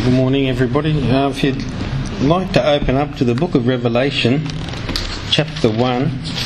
Good morning, everybody. If you'd like to open up to the book of Revelation, chapter 1.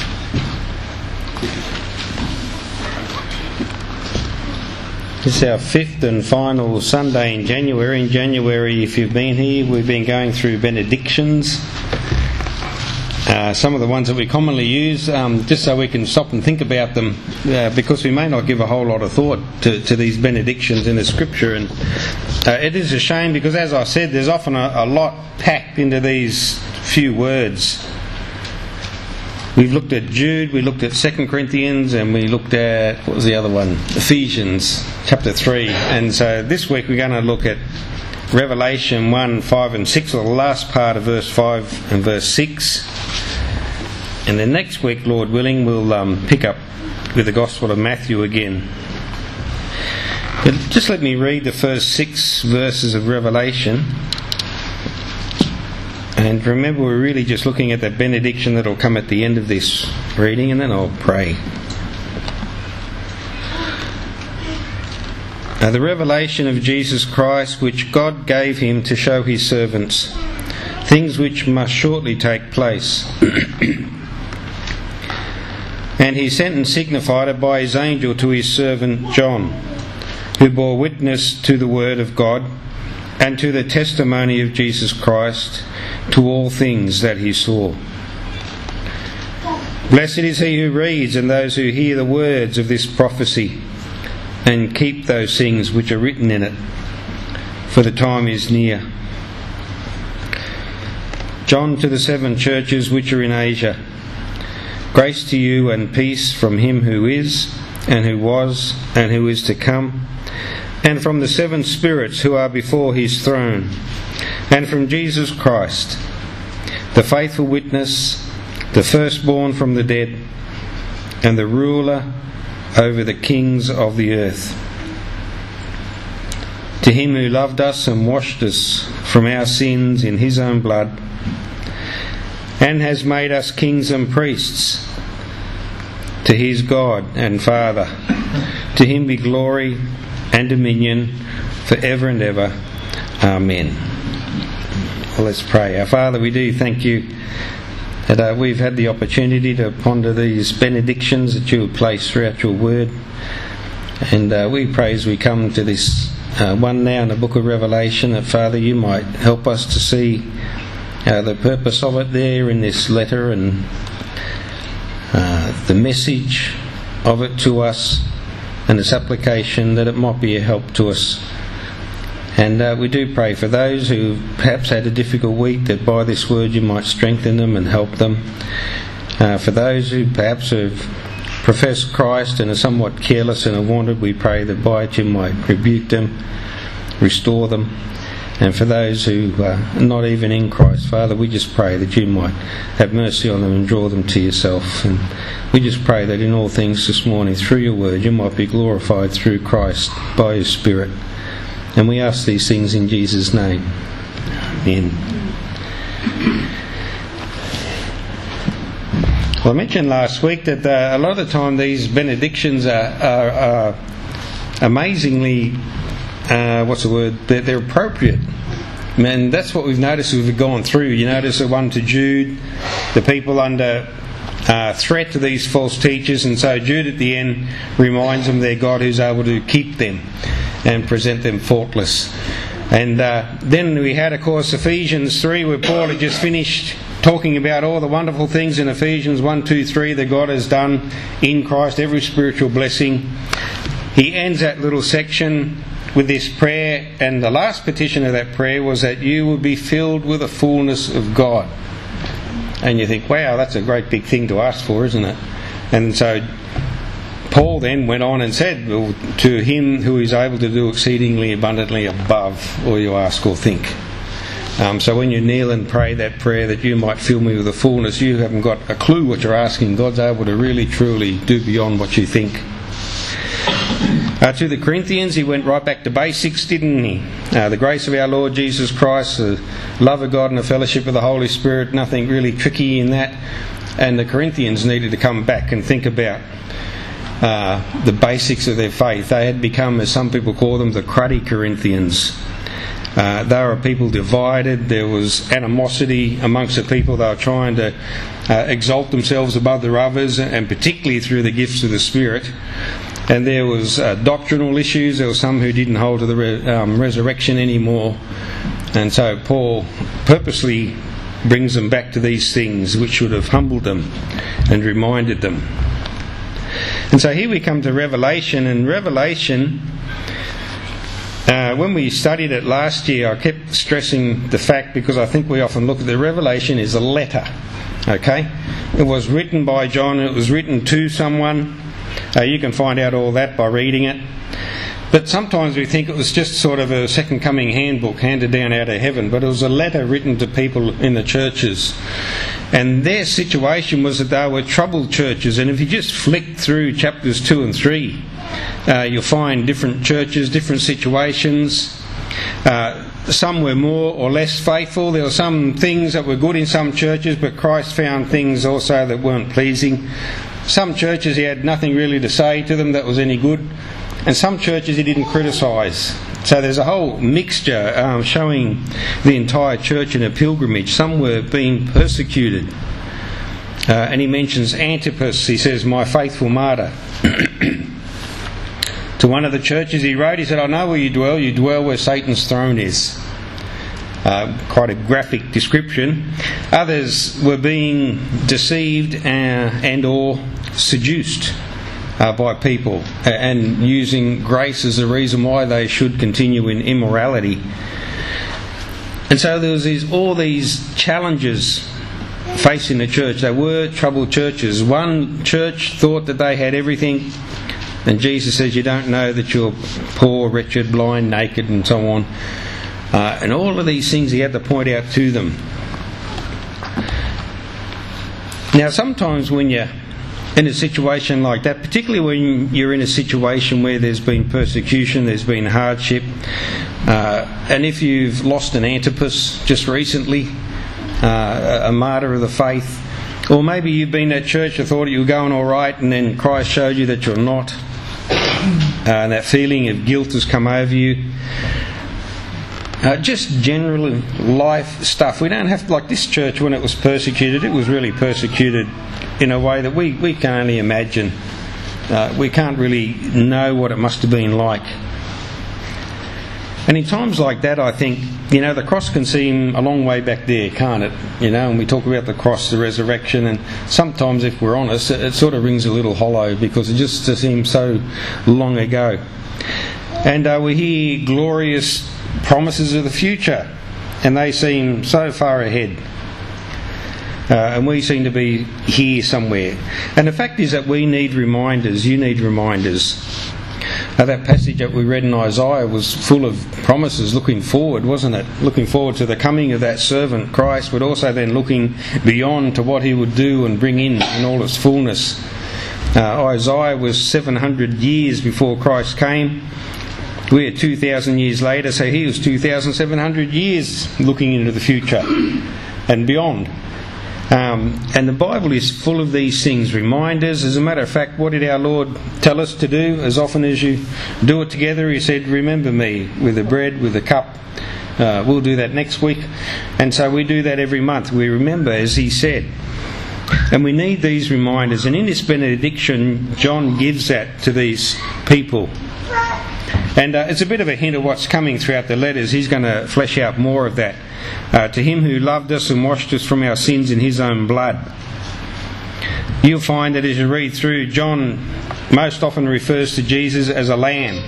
This is our fifth and final Sunday in January. In January, if you've been here, we've been going through benedictions. Some of the ones that we commonly use, just so we can stop and think about them, because we may not give a whole lot of thought to these benedictions in the Scripture. And it is a shame because, as I said, there's often a lot packed into these few words. We've looked at Jude, we looked at 2 Corinthians, and we looked at, what was the other one? Ephesians, chapter 3. And so this week we're going to look at Revelation 1, 5 and 6, or the last part of verse 5 and verse 6. And then next week, Lord willing, we'll pick up with the Gospel of Matthew again. But just let me read the first 6 verses of Revelation. And remember, we're really just looking at the benediction that will come at the end of this reading, and then I'll pray. The revelation of Jesus Christ, which God gave him to show his servants, things which must shortly take place. And he sent and signified it by his angel to his servant John, who bore witness to the word of God and to the testimony of Jesus Christ, to all things that he saw. Blessed is he who reads and those who hear the words of this prophecy and keep those things which are written in it, for the time is near. John, to the 7 churches which are in Asia, grace to you and peace from him who is, and who was, and who is to come, and from the 7 spirits who are before his throne, and from Jesus Christ, the faithful witness, the firstborn from the dead, and the ruler over the kings of the earth. To him who loved us and washed us from our sins in his own blood, and has made us kings and priests to his God and Father, to him be glory and dominion for ever and ever. Amen. Well, let's pray. Our Father, we do thank you that we've had the opportunity to ponder these benedictions that you have placed throughout your word. And we pray as we come to this one now in the book of Revelation, that Father, you might help us to see the purpose of it there in this letter, and the message of it to us and its application, that it might be a help to us. And we do pray for those who perhaps had a difficult week, that by this word you might strengthen them and help them. For those who perhaps have professed Christ and are somewhat careless and have wandered, we pray that by it you might rebuke them, restore them. And for those who are not even in Christ, Father, we just pray that you might have mercy on them and draw them to yourself. And we just pray that in all things this morning, through your word, you might be glorified through Christ by your Spirit. And we ask these things in Jesus' name. Amen. Well, I mentioned last week that a lot of the time these benedictions are amazingly, they're appropriate. And that's what we've noticed as we've gone through. You notice the one to Jude, the people under threat to these false teachers, and so Jude at the end reminds them they're God who's able to keep them and present them faultless. And then we had, of course, Ephesians 3, where Paul had just finished talking about all the wonderful things in Ephesians 1, 2, 3 that God has done in Christ, every spiritual blessing. He ends that little section with this prayer, and the last petition of that prayer was that you would be filled with the fullness of God. And you think, wow, that's a great big thing to ask for, isn't it? And so Paul then went on and said, to him who is able to do exceedingly abundantly above all you ask or think. So when you kneel and pray that prayer, that you might fill me with the fullness, you haven't got a clue what you're asking. God's able to really truly do beyond what you think. To the Corinthians, he went right back to basics, didn't he? The grace of our Lord Jesus Christ, the love of God and the fellowship of the Holy Spirit, nothing really tricky in that. And the Corinthians needed to come back and think about the basics of their faith. They had become, as some people call them, the cruddy Corinthians. They were a people divided. There was animosity amongst the people. They were trying to exalt themselves above the others, and particularly through the gifts of the Spirit. And there was doctrinal issues. There were some who didn't hold to the resurrection anymore. And so Paul purposely brings them back to these things which should have humbled them and reminded them. And so here we come to Revelation, and Revelation, when we studied it last year, I kept stressing the fact, because I think we often look at the Revelation as a letter. Okay? It was written by John, it was written to someone. You can find out all that by reading it. But sometimes we think it was just sort of a second coming handbook handed down out of heaven, but it was a letter written to people in the churches. And their situation was that they were troubled churches, and if you just flick through chapters 2 and 3, you'll find different churches, different situations. Some were more or less faithful. There were some things that were good in some churches, but Christ found things also that weren't pleasing. Some churches he had nothing really to say to them that was any good, and some churches he didn't criticise. So there's a whole mixture showing the entire church in a pilgrimage. Some were being persecuted. And he mentions Antipas, he says, my faithful martyr. To one of the churches he wrote, he said, I know where you dwell where Satan's throne is. Quite a graphic description. Others were being deceived and or seduced by people, and using grace as a reason why they should continue in immorality. And so there was all these challenges facing the church. They were troubled churches. One church thought that they had everything, and Jesus says, you don't know that you're poor, wretched, blind, naked, and so on. And all of these things he had to point out to them. Now sometimes when you're in a situation like that, particularly when you're in a situation where there's been persecution, there's been hardship, and if you've lost an Antipas just recently, a martyr of the faith, or maybe you've been at church and thought you were going all right, and then Christ showed you that you're not, and that feeling of guilt has come over you. Just general life stuff. We don't have to, like this church when it was persecuted, it was really persecuted in a way that we can only imagine. We can't really know what it must have been like. And in times like that, I think, the cross can seem a long way back there, can't it? And we talk about the cross, the resurrection, and sometimes, if we're honest, it sort of rings a little hollow because it just seems so long ago. And we hear glorious promises of the future, and they seem so far ahead. And we seem to be here somewhere. And the fact is that we need reminders. You need reminders. That passage that we read in Isaiah was full of promises looking forward, wasn't it? Looking forward to the coming of that servant Christ, but also then looking beyond to what he would do and bring in all its fullness. Isaiah was 700 years before Christ came. We're 2,000 years later, so he was 2,700 years looking into the future and beyond. And the Bible is full of these things, reminders. As a matter of fact, what did our Lord tell us to do? As often as you do it together, he said, remember me, with the bread, with the cup. We'll do that next week. And so we do that every month. We remember, as he said. And we need these reminders. And in this benediction, John gives that to these people. And it's a bit of a hint of what's coming throughout the letters. He's going to flesh out more of that. To him who loved us and washed us from our sins in his own blood. You'll find that as you read through, John most often refers to Jesus as a lamb.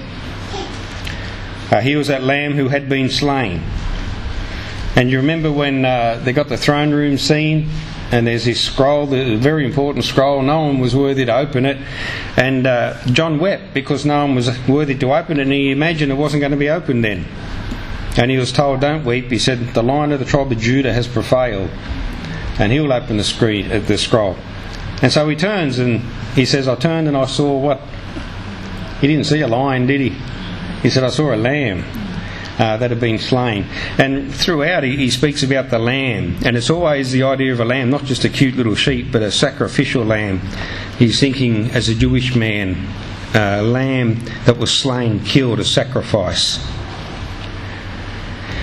He was that lamb who had been slain. And you remember when they got the throne room scene, and there's this scroll, the very important scroll, no one was worthy to open it, and John wept because no one was worthy to open it, and he imagined it wasn't going to be opened then. And he was told, don't weep. He said, the Lion of the tribe of Judah has prevailed, and he'll open the scroll. And so he turns and he says, I turned and I saw what? He didn't see a lion, did he? He said, I saw a lamb that had been slain. And throughout he speaks about the lamb, and it's always the idea of a lamb, not just a cute little sheep, but a sacrificial lamb. He's thinking, as a Jewish man, a lamb that was slain, killed, a sacrifice.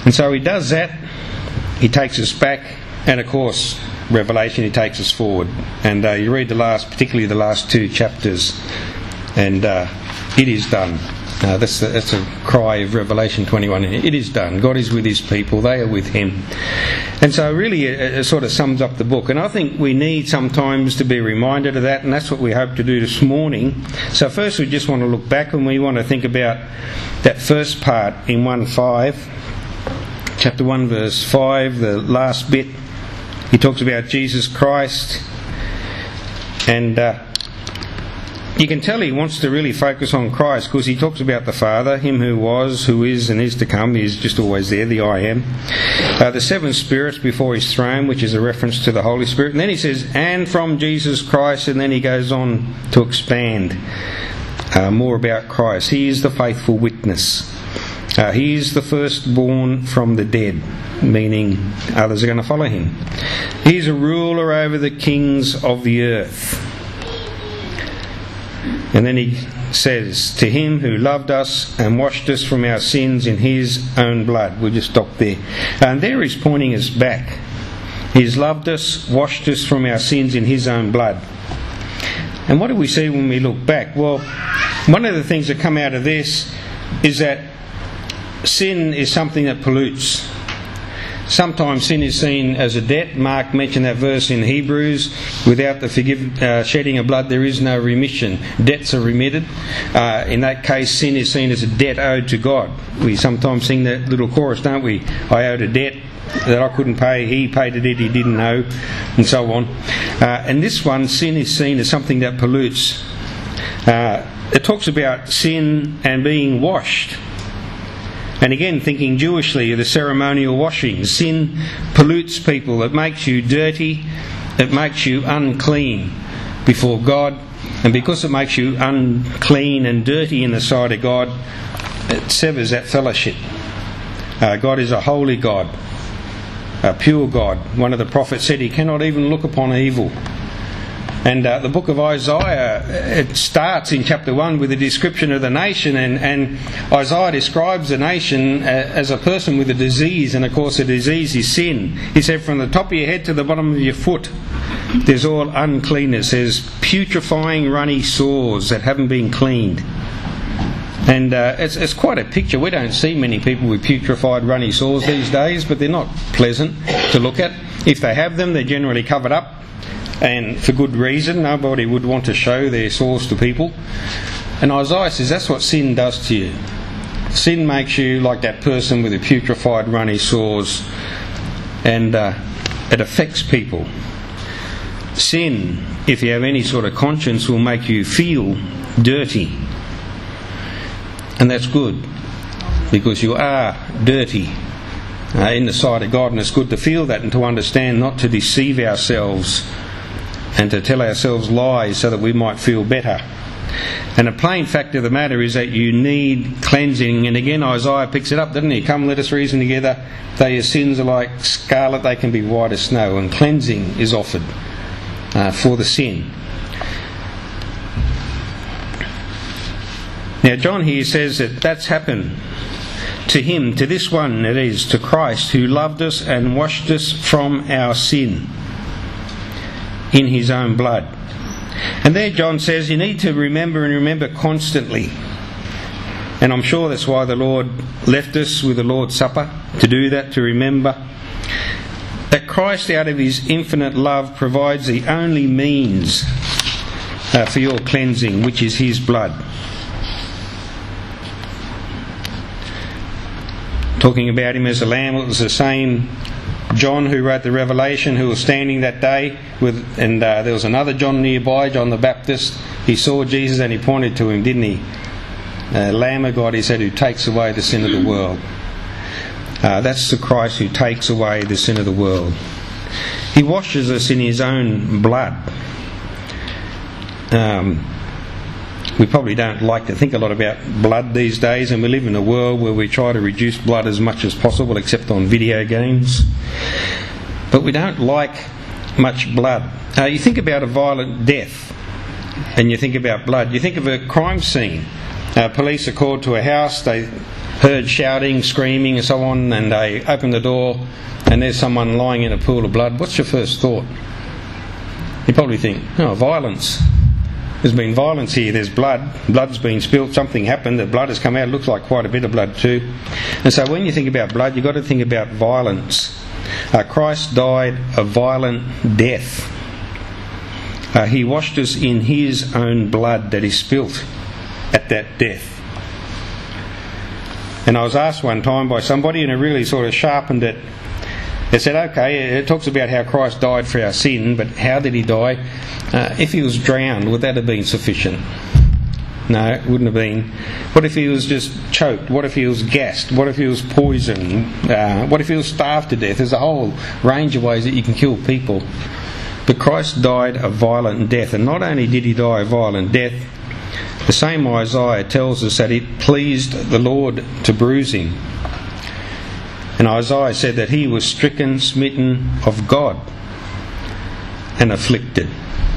And so he does that. He takes us back, and of course, Revelation, he takes us forward. And you read particularly the last 2 chapters, and it is done. That's a cry of Revelation 21. It is done. God is with his people. They are with him. And so really it sort of sums up the book. And I think we need sometimes to be reminded of that, and that's what we hope to do this morning. So first we just want to look back, and we want to think about that first part in 1:5. Chapter 1 verse 5, the last bit. He talks about Jesus Christ. And you can tell he wants to really focus on Christ, because he talks about the Father, him who was, who is, and is to come. He's just always there, the I am. The 7 spirits before his throne, which is a reference to the Holy Spirit. And then he says, and from Jesus Christ, and then he goes on to expand more about Christ. He is the faithful witness. He is the firstborn from the dead, meaning others are going to follow him. He is a ruler over the kings of the earth. And then he says, to him who loved us and washed us from our sins in his own blood. We'll just stop there. And there he's pointing us back. He's loved us, washed us from our sins in his own blood. And what do we see when we look back? Well, one of the things that come out of this is that sin is something that pollutes. Sometimes sin is seen as a debt. Mark mentioned that verse in Hebrews. Without the shedding of blood, there is no remission. Debts are remitted. In that case, sin is seen as a debt owed to God. We sometimes sing that little chorus, don't we? I owed a debt that I couldn't pay. He paid a debt he didn't owe, and so on. And this one, sin is seen as something that pollutes. It talks about sin and being washed. And again, thinking Jewishly of the ceremonial washing, sin pollutes people. It makes you dirty. It makes you unclean before God. And because it makes you unclean and dirty in the sight of God, it severs that fellowship. God is a holy God, a pure God. One of the prophets said he cannot even look upon evil. And the book of Isaiah, it starts in chapter 1 with a description of the nation, and Isaiah describes the nation as a person with a disease, and of course the disease is sin. He said, from the top of your head to the bottom of your foot, there's all uncleanness. There's putrefying runny sores that haven't been cleaned. And it's quite a picture. We don't see many people with putrefied runny sores these days, but they're not pleasant to look at. If they have them, they're generally covered up. And for good reason. Nobody would want to show their sores to people. And Isaiah says that's what sin does to you. Sin makes you like that person with the putrefied runny sores, and it affects people. Sin, if you have any sort of conscience, will make you feel dirty. And that's good, because you are dirty in the sight of God, and it's good to feel that and to understand, not to deceive ourselves and to tell ourselves lies so that we might feel better. And the plain fact of the matter is that you need cleansing. And again, Isaiah picks it up, doesn't he? Come, let us reason together. Though your sins are like scarlet, they can be white as snow. And cleansing is offered for the sin. Now, John here says that that's happened to him, to this one, that is, to Christ, who loved us and washed us from our sin in his own blood. And there John says you need to remember, and remember constantly. And I'm sure that's why the Lord left us with the Lord's Supper, to do that, to remember that Christ, out of his infinite love, provides the only means for your cleansing, which is his blood. Talking about him as a lamb, it was the same John who wrote the Revelation, who was standing that day and there was another John nearby, John the Baptist. He saw Jesus and he pointed to him, didn't he? Lamb of God, he said, who takes away the sin of the world. That's the Christ who takes away the sin of the world. He washes us in his own blood. We probably don't like to think a lot about blood these days, and we live in a world where we try to reduce blood as much as possible, except on video games. But we don't like much blood. You think about a violent death, and you think about blood. You think of a crime scene. Police are called to a house. They heard shouting, screaming and so on, and they open the door and there's someone lying in a pool of blood, what's your first thought? You probably think, oh, violence. There's been violence here, there's blood's been spilt, something happened, the blood has come out, it looks like quite a bit of blood too. And so when you think about blood, you've got to think about violence. Christ died a violent death. He washed us in his own blood that he spilt at that death. And I was asked one time by somebody, and it really sort of sharpened it. They said, okay, it talks about how Christ died for our sin, but how did he die? If he was drowned, would that have been sufficient? No, it wouldn't have been. What if he was just choked? What if he was gassed? What if he was poisoned? What if he was starved to death? There's a whole range of ways that you can kill people. But Christ died a violent death, and not only did he die a violent death, the same Isaiah tells us that it pleased the Lord to bruise him. And Isaiah said that he was stricken, smitten of God, and afflicted.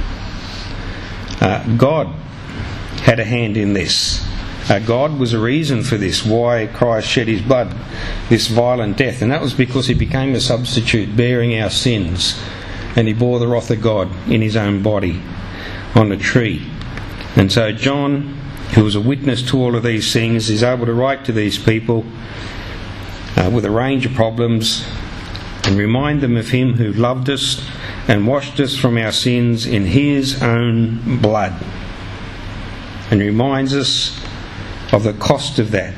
God had a hand in this. God was a reason for this, why Christ shed his blood, this violent death. And that was because he became a substitute, bearing our sins. And he bore the wrath of God in his own body on a tree. And so John, who was a witness to all of these things, is able to write to these people with a range of problems and remind them of him who loved us and washed us from our sins in his own blood, and reminds us of the cost of that.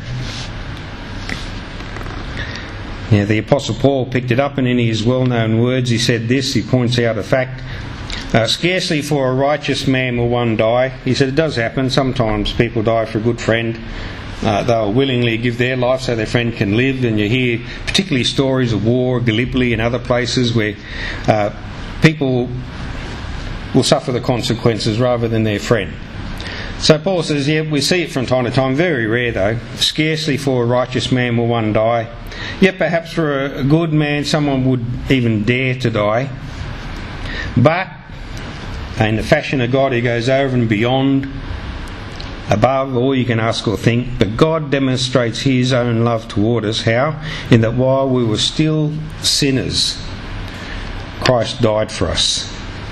Now, the Apostle Paul picked it up, and in his well-known words he said this. He points out a fact. Scarcely for a righteous man will one die. He said it does happen. Sometimes people die for a good friend. They'll willingly give their life so their friend can live. And you hear particularly stories of war, Gallipoli and other places where people will suffer the consequences rather than their friend. So Paul says, yeah, we see it from time to time, very rare though. Scarcely for a righteous man will one die. Yet perhaps for a good man someone would even dare to die. But in the fashion of God, he goes over and beyond, above all you can ask or think. But God demonstrates his own love toward us. How? In that while we were still sinners, Christ died for us.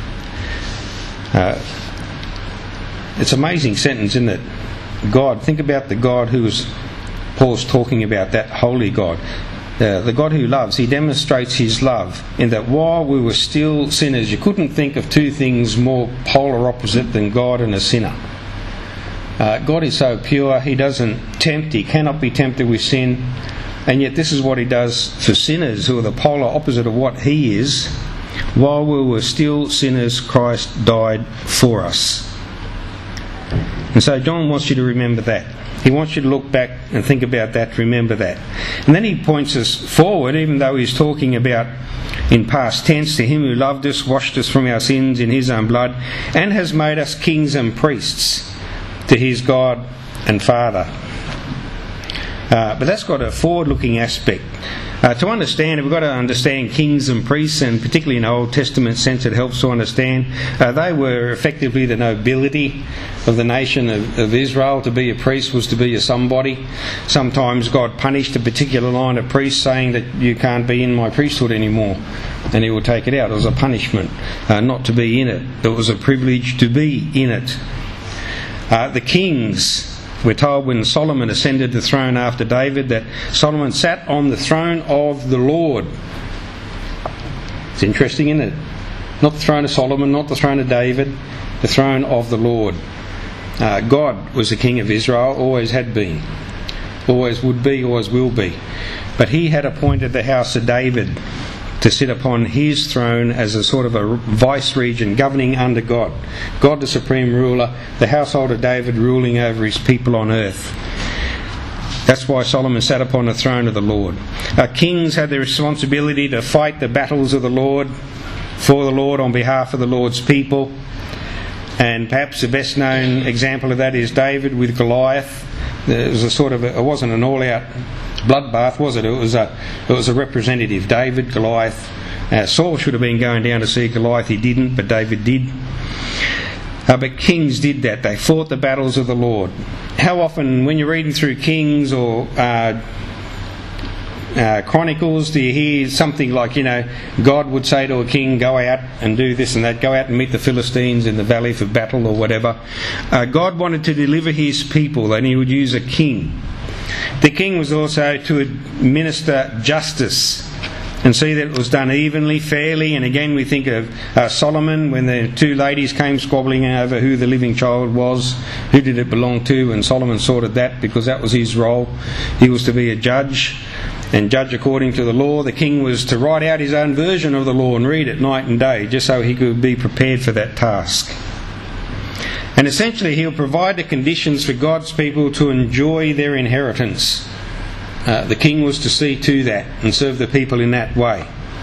It's an amazing sentence, isn't it? God, think about the God who Paul's talking about, that holy God. The God who loves, he demonstrates his love in that while we were still sinners, you couldn't think of two things more polar opposite than God and a sinner. God is so pure, he doesn't tempt, he cannot be tempted with sin, and yet this is what he does for sinners who are the polar opposite of what he is. While we were still sinners, Christ died for us. And so John wants you to remember that. He wants you to look back and think about that, remember that. And then he points us forward, even though he's talking about in past tense, to him who loved us, washed us from our sins in his own blood, and has made us kings and priests to his God and Father. But that's got a forward-looking aspect. To understand it, we've got to understand kings and priests, and particularly in the Old Testament sense it helps to understand. They were effectively the nobility of the nation of Israel. To be a priest was to be a somebody. Sometimes God punished a particular line of priests, saying that you can't be in my priesthood anymore, and he would take it out. It was a punishment not to be in it. It was a privilege to be in it. The kings, we're told when Solomon ascended the throne after David that Solomon sat on the throne of the Lord. It's interesting, isn't it? Not the throne of Solomon, not the throne of David, the throne of the Lord. God was the king of Israel, always had been, always would be, always will be. But he had appointed the house of David to sit upon his throne as a sort of a vice-regent governing under God. God the supreme ruler, the household of David ruling over his people on earth. That's why Solomon sat upon the throne of the Lord. Kings had the responsibility to fight the battles of the Lord, for the Lord, on behalf of the Lord's people. And perhaps the best known example of that is David with Goliath. It was it wasn't an all-out bloodbath, was it? It was a representative. David, Goliath. Saul should have been going down to see Goliath. He didn't, but David did. But kings did that. They fought the battles of the Lord. How often, when you're reading through Kings or Chronicles, do you hear something like, God would say to a king, go out and do this and that, go out and meet the Philistines in the valley for battle or whatever. God wanted to deliver his people, and he would use a king. The king was also to administer justice and see that it was done evenly, fairly. And again, we think of Solomon, when the two ladies came squabbling over who the living child was, who did it belong to, and Solomon sorted that because that was his role. He was to be a judge and judge according to the law. The king was to write out his own version of the law and read it night and day, just so he could be prepared for that task. And essentially, he'll provide the conditions for God's people to enjoy their inheritance. The king was to see to that and serve the people in that way.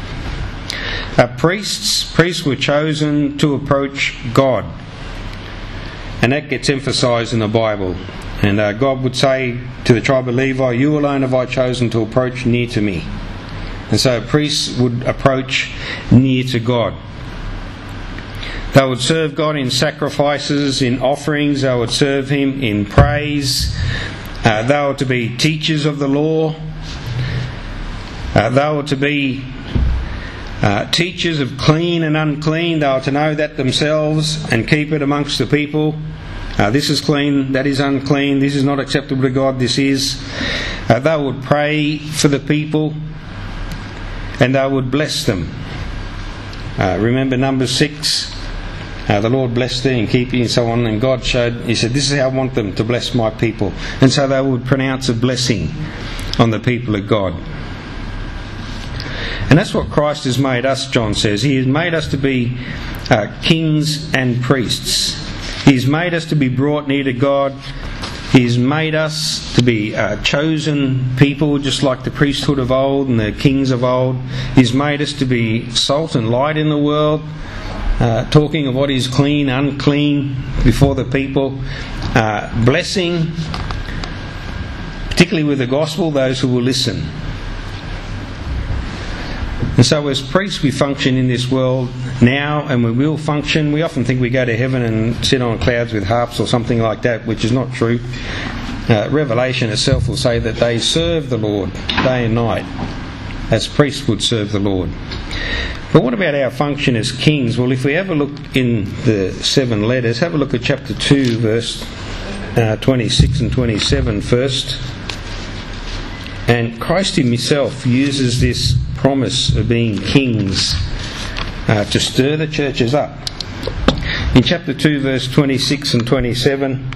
Priests were chosen to approach God, and that gets emphasised in the Bible. And God would say to the tribe of Levi, you alone have I chosen to approach near to me. And so priests would approach near to God. They would serve God in sacrifices, in offerings. They would serve him in praise. They were to be teachers of the law. They were to be teachers of clean and unclean. They were to know that themselves and keep it amongst the people. This is clean, that is unclean, this is not acceptable to God, this is. They would pray for the people, and they would bless them. Remember Numbers 6? The Lord blessed thee and keep you and so on, and God he said, this is how I want them to bless my people. And so they would pronounce a blessing on the people of God. And that's what Christ has made us, John says. He has made us to be kings and priests. He's made us to be brought near to God. He's made us to be chosen people, just like the priesthood of old and the kings of old. He's made us to be salt and light in the world, talking of what is clean, unclean before the people. Blessing, particularly with the gospel, those who will listen. And so as priests we function in this world now, and we will function. We often think we go to heaven and sit on clouds with harps or something like that, which is not true. Revelation itself will say that they serve the Lord day and night, as priests would serve the Lord. But what about our function as kings? Well, if we have a look in the 7 letters, have a look at chapter 2, verse 26 and 27 first. And Christ himself uses this promise of being kings to stir the churches up. In chapter 2, verse 26 and 27,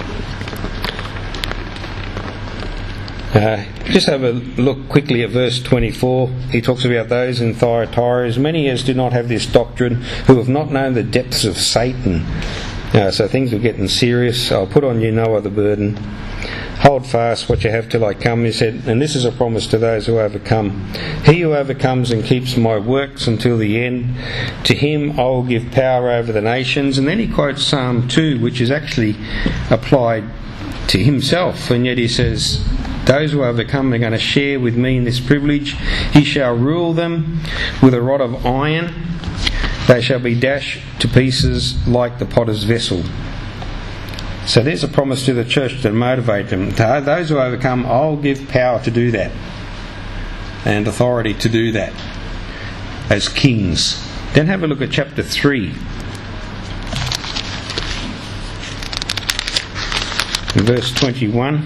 just have a look quickly at verse 24. He talks about those in Thyatira, as many as do not have this doctrine, who have not known the depths of Satan. So things are getting serious. I'll put on you no other burden. Hold fast what you have till I come, he said, and this is a promise to those who overcome. He who overcomes and keeps my works until the end, to him I will give power over the nations. And then he quotes Psalm 2, which is actually applied to himself, and yet he says, those who overcome are going to share with me in this privilege. He shall rule them with a rod of iron. They shall be dashed to pieces like the potter's vessel. So there's a promise to the church to motivate them. To those who overcome, I'll give power to do that, and authority to do that as kings. Then have a look at chapter 3. Verse 21.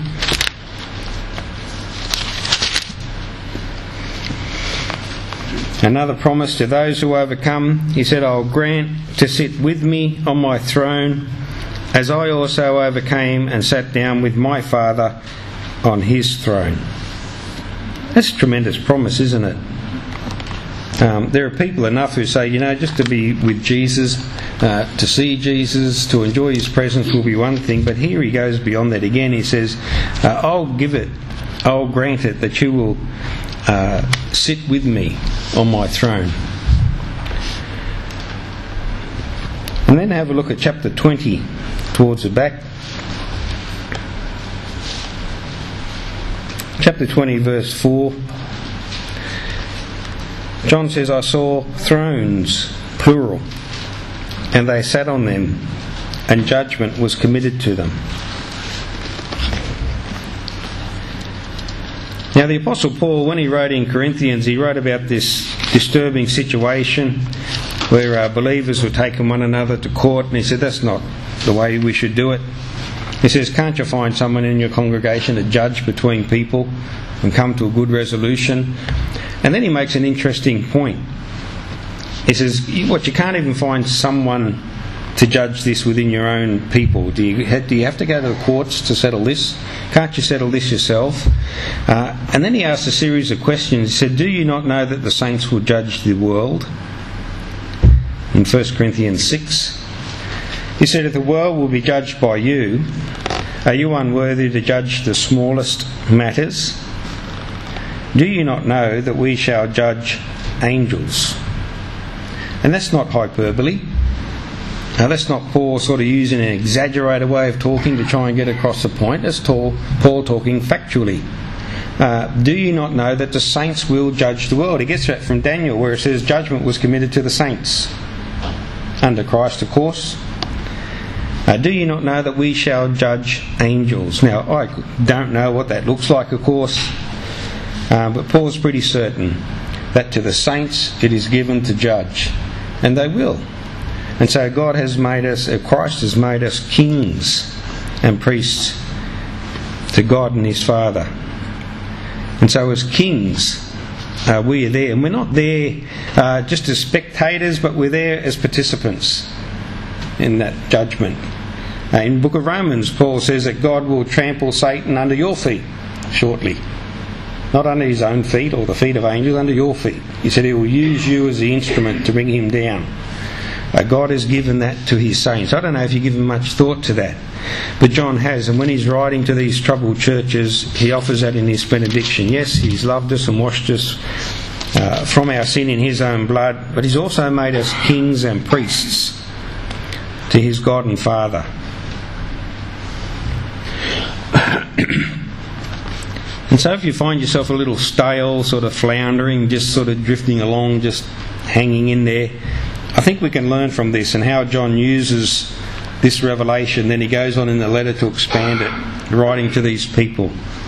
Another promise to those who overcome. He said, I'll grant to sit with me on my throne, as I also overcame and sat down with my Father on his throne. That's a tremendous promise, isn't it? There are people enough who say, just to be with Jesus, to see Jesus, to enjoy his presence will be one thing, but here he goes beyond that again. He says, I'll grant it that you will sit with me on my throne. And then have a look at chapter 20 towards the back. Chapter 20 verse 4. John says, I saw thrones, plural, and they sat on them, and judgment was committed to them. Now the Apostle Paul, when he wrote in Corinthians, he wrote about this disturbing situation where believers were taking one another to court, and he said that's not the way we should do it. He says, can't you find someone in your congregation to judge between people and come to a good resolution? And then he makes an interesting point. He says, what, you can't even find someone to judge this within your own people? Do you have to go to the courts to settle this? Can't you settle this yourself? And then he asked a series of questions. He said, do you not know that the saints will judge the world? In 1 Corinthians 6. He said, if the world will be judged by you, are you unworthy to judge the smallest matters? Do you not know that we shall judge angels? And that's not hyperbole. Now, that's not Paul sort of using an exaggerated way of talking to try and get across the point. That's Paul talking factually. Do you not know that the saints will judge the world? He gets that from Daniel, where it says judgment was committed to the saints. Under Christ, of course. Do you not know that we shall judge angels? Now, I don't know what that looks like, of course, but Paul's pretty certain that to the saints it is given to judge, and they will. And so God has made us, Christ has made us kings and priests to God and His Father. And so as kings, we are there, and we're not there just as spectators, but we're there as participants in that judgment. In the book of Romans, Paul says that God will trample Satan under your feet shortly. Not under his own feet or the feet of angels, under your feet. He said he will use you as the instrument to bring him down. God has given that to his saints. I don't know if you've given much thought to that, but John has, and when he's writing to these troubled churches, he offers that in his benediction. Yes, he's loved us and washed us from our sin in his own blood, but he's also made us kings and priests to his God and Father. And so if you find yourself a little stale, sort of floundering, just sort of drifting along, just hanging in there, I think we can learn from this and how John uses this revelation. Then he goes on in the letter to expand it, writing to these people.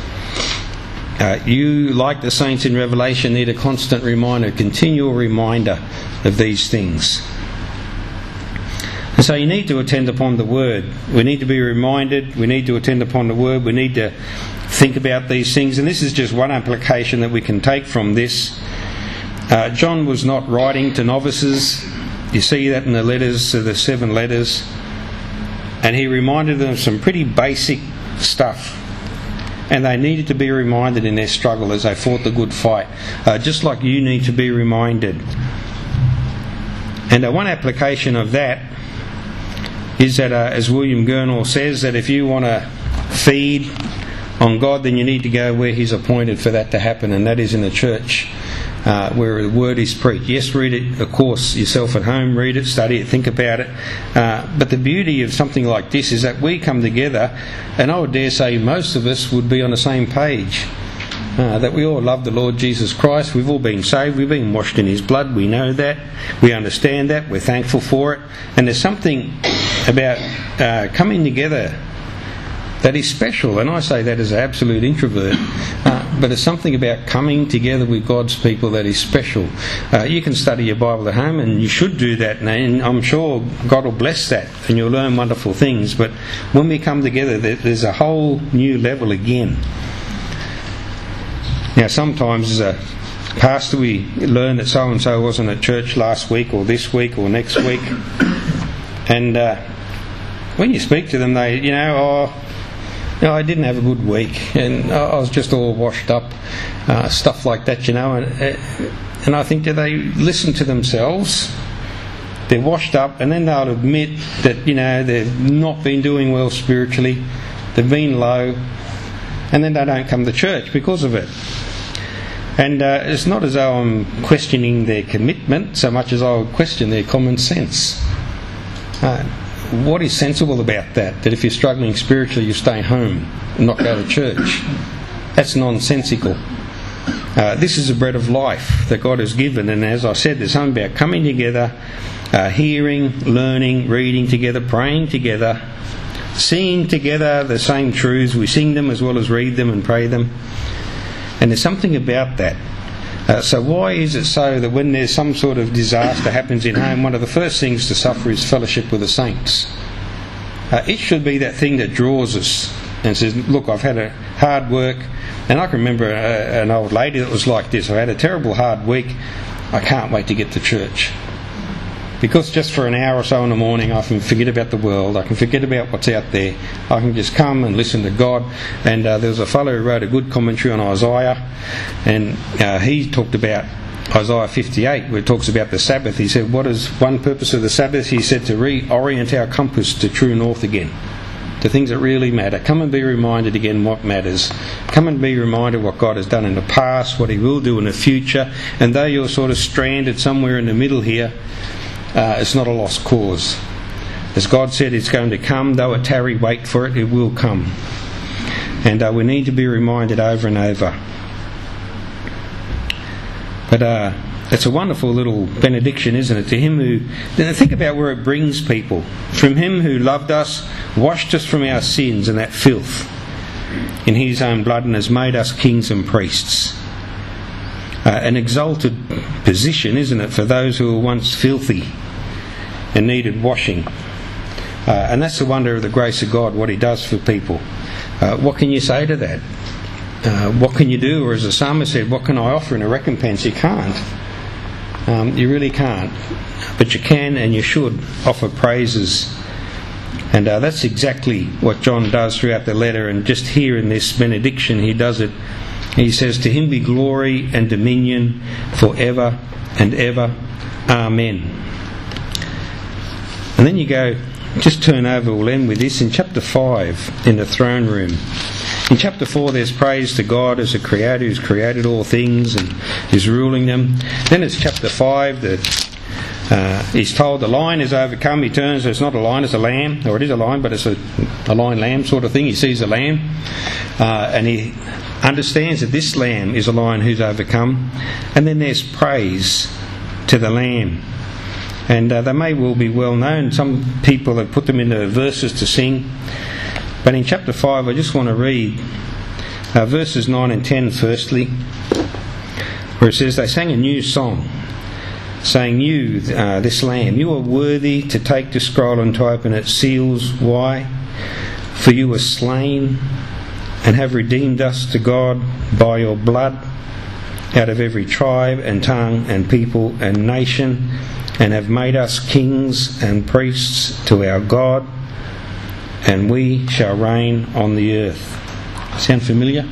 You, like the saints in Revelation, need a constant reminder, continual reminder of these things. And so you need to attend upon the Word. We need to be reminded. We need to attend upon the Word. We need to think about these things. And this is just one application that we can take from this. John was not writing to novices. You see that in the letters, the 7 letters. And he reminded them of some pretty basic stuff. And they needed to be reminded in their struggle as they fought the good fight. Just like you need to be reminded. And one application of that is that, as William Gurnall says, that if you want to feed on God, then you need to go where He's appointed for that to happen, and that is in a church where the Word is preached. Yes, read it, of course, yourself at home, read it, study it, think about it. But the beauty of something like this is that we come together, and I would dare say most of us would be on the same page. That we all love the Lord Jesus Christ. We've all been saved. We've been washed in His blood. We know that. We understand that. We're thankful for it. And there's something about coming together that is special. And I say that as an absolute introvert. But it's something about coming together with God's people that is special. You can study your Bible at home, and you should do that. And I'm sure God will bless that, and you'll learn wonderful things. But when we come together, there's a whole new level again. Now, sometimes as a pastor we learn that so-and-so wasn't at church last week or this week or next week. And when you speak to them, they, I didn't have a good week and I was just all washed up, stuff like that, And I think, do they listen to themselves? They're washed up, and then they'll admit that, they've not been doing well spiritually, they've been low, and then they don't come to church because of it. And it's not as though I'm questioning their commitment so much as I would question their common sense. What is sensible about that? That if you're struggling spiritually, you stay home and not go to church? That's nonsensical. This is the bread of life that God has given, and as I said, there's something about coming together hearing, learning, reading together, praying together, singing together the same truths. We sing them as well as read them and pray them. And there's something about that. So why is it so that when there's some sort of disaster happens in home, one of the first things to suffer is fellowship with the saints? It should be that thing that draws us and says, look, I've had a hard work. And I can remember an old lady that was like this. I had a terrible hard week. I can't wait to get to church. Because just for an hour or so in the morning I can forget about the world, I can forget about what's out there, I can just come and listen to God. And there was a fellow who wrote a good commentary on Isaiah, and he talked about Isaiah 58 where it talks about the Sabbath. He said, what is one purpose of the Sabbath? He said, to reorient our compass to true north again, to things that really matter. Come and be reminded again what matters. Come and be reminded what God has done in the past, what He will do in the future. And though you're sort of stranded somewhere in the middle here, it's not a lost cause. As God said, it's going to come. Though it tarry, wait for it. It will come. And we need to be reminded over and over. But it's a wonderful little benediction, isn't it? To Him who... Then think about where it brings people. From Him who loved us, washed us from our sins and that filth in His own blood, and has made us kings and priests. An exalted position, isn't it, for those who were once filthy and needed washing. And that's the wonder of the grace of God, what He does for people. What can you say to that? What can you do? Or as the psalmist said, what can I offer in a recompense? You can't. You really can't. But you can and you should offer praises. And that's exactly what John does throughout the letter. And just here in this benediction, he does it. He says, to Him be glory and dominion forever and ever. Amen. And then you go, just turn over, we'll end with this, in chapter 5, in the throne room. In chapter 4 there's praise to God as a creator who's created all things and is ruling them. Then it's chapter 5 that he's told the lion is overcome. He turns, it's not a lion, it's a lamb, or it is a lion, but it's a lion-lamb sort of thing. He sees a lamb and he understands that this lamb is a lion who's overcome. And then there's praise to the lamb. And they may well be well known. Some people have put them into verses to sing. But in chapter 5 I just want to read verses 9 and 10 firstly, where it says, they sang a new song, saying, you, this lamb, you are worthy to take the scroll and to open its seals. Why? For you were slain and have redeemed us to God by your blood out of every tribe and tongue and people and nation, and have made us kings and priests to our God, and we shall reign on the earth. Sound familiar?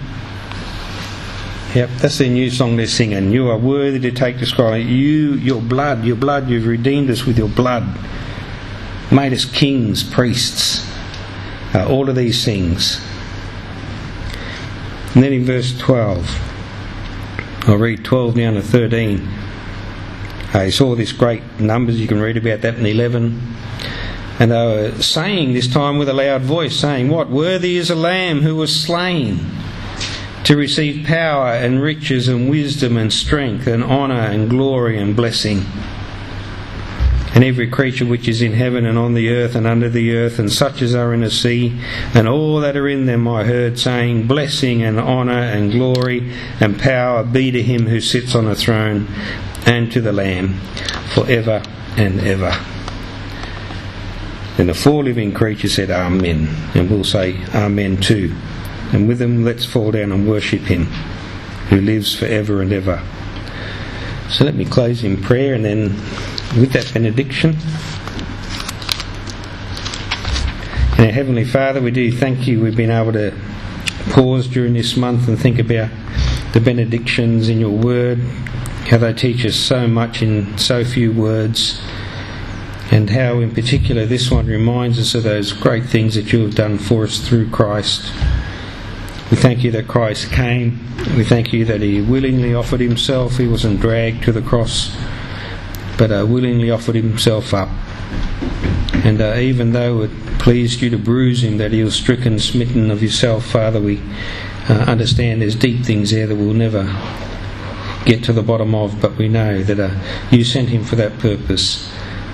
Yep, that's the new song they're singing. You are worthy to take the scroll. Your blood, you've redeemed us with your blood. Made us kings, priests. All of these things. And then in verse 12, I'll read 12 down to 13. He saw this great numbers, you can read about that in 11. And they were saying this time with a loud voice, saying, what? Worthy is a lamb who was slain to receive power and riches and wisdom and strength and honour and glory and blessing. And every creature which is in heaven and on the earth and under the earth, and such as are in the sea, and all that are in them, I heard saying, blessing and honour and glory and power be to Him who sits on the throne and to the Lamb for ever and ever. Then the four living creatures said, Amen. And we'll say Amen too. And with them let's fall down and worship Him who lives forever and ever. So let me close in prayer, and then with that benediction. And our Heavenly Father, we do thank You we've been able to pause during this month and think about the benedictions in Your Word, how they teach us so much in so few words, and how in particular this one reminds us of those great things that You have done for us through Christ. We thank You that Christ came. We thank You that He willingly offered Himself. He wasn't dragged to the cross, but willingly offered Himself up. And even though it pleased You to bruise Him, that He was stricken, smitten of Yourself, Father, we understand there's deep things there that we'll never get to the bottom of, but we know that You sent Him for that purpose.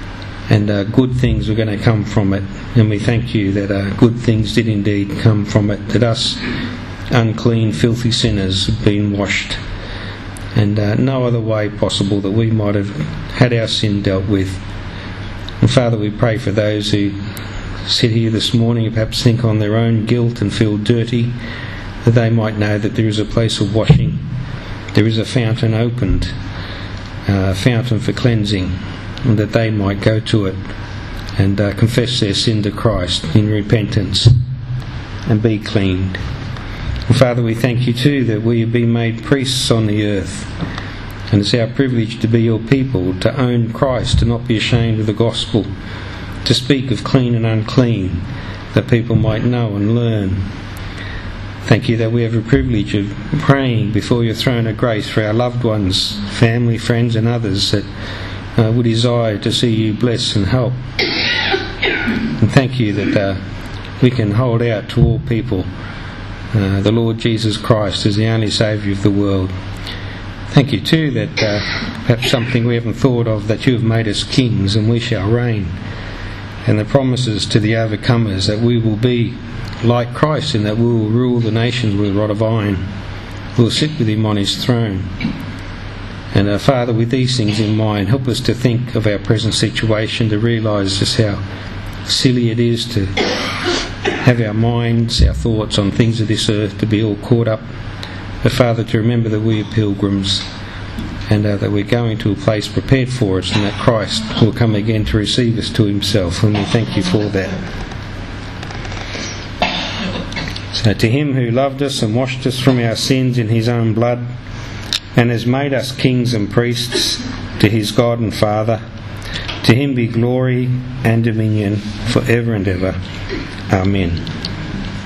and good things were going to come from it. And we thank you that good things did indeed come from it, that us unclean, filthy sinners have been washed, and no other way possible that we might have had our sin dealt with. And Father, we pray for those who sit here this morning and perhaps think on their own guilt and feel dirty, that they might know that there is a place of washing, there is a fountain opened, a fountain for cleansing, and that they might go to it and confess their sin to Christ in repentance and be cleaned. And Father, we thank you too that we have been made priests on the earth, and it's our privilege to be your people, to own Christ, to not be ashamed of the gospel, to speak of clean and unclean, that people might know and learn. Thank you that we have a privilege of praying before your throne of grace for our loved ones, family, friends and others that we desire to see you bless and help. And thank you that we can hold out to all people the Lord Jesus Christ as the only Saviour of the world. Thank you too that perhaps something we haven't thought of, that you have made us kings and we shall reign. And the promises to the overcomers that we will be like Christ, in that we will rule the nations with a rod of iron. We will sit with him on his throne. And Father, with these things in mind, help us to think of our present situation, to realise just how silly it is to have our minds, our thoughts on things of this earth, to be all caught up. But Father, to remember that we are pilgrims, and that we're going to a place prepared for us, and that Christ will come again to receive us to himself, and we thank you for that. So to him who loved us and washed us from our sins in his own blood, and has made us kings and priests to his God and Father, to him be glory and dominion for ever and ever. Amen.